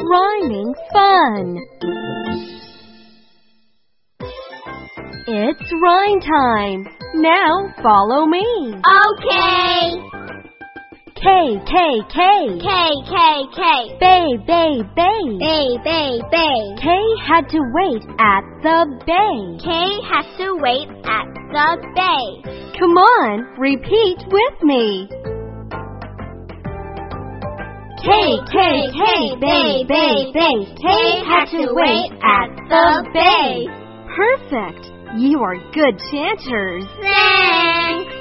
rhyming fun. It's rhyme time. Now follow me. Okay. K, K, K. K, K, K. Bay, bay, bay. Bay, bay, bay. K had to wait at the bay. K has to wait at the bay. Come on, repeat with me. K, K, K, bay, bay, bay. K had to wait at the bay. Perfect. You are good chanters. Thanks.